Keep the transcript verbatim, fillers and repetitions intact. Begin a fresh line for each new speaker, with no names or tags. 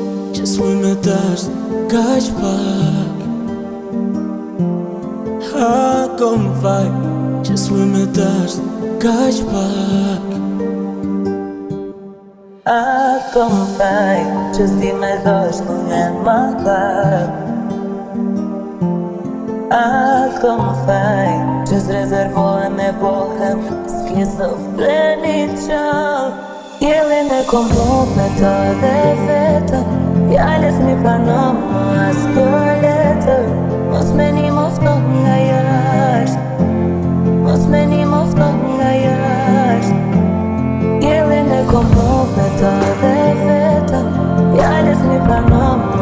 që s'muj me dasht kaq pak. Ha, kom faj që s'muj me dasht kaq pak.
A kom faj që s'di me dosht një ma pak. A kom faj që s'rezervohem e bohem skizofreni qall. Jelin e kom rop me ta dhe vetëm, fjales mi pranom më as për letër. Mos me një mofton nga jasht, mos me një mofton nga jasht. Jelin e kom rop me ta dhe vetëm, fjales mi pranom